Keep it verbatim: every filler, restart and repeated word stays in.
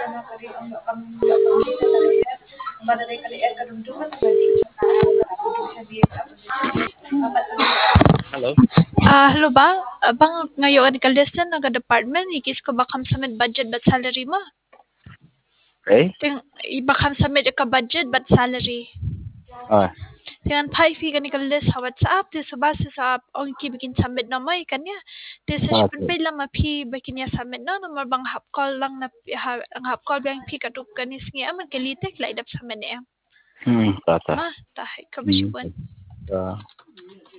Hello. Ah, hello ba? Abang ngayon ni kaldesan naga department ikis ko bakam submit budget but salary mo. Okay. Ting ibakam submit ka budget but salary. Ah, Tingan pai fi kan ni kaldes sa WhatsApp ti sa base sa ong ki bikin submit na mo kanya. Ti sa ah, shipment pay lang ma pi bikin niya submit no no bang hap call lang na ha, ang hap call bang pi katup kanis ngi aman kalitek la idap submit niya. hmm, tata. Ma tahay ka Hmm, bisipon. ah.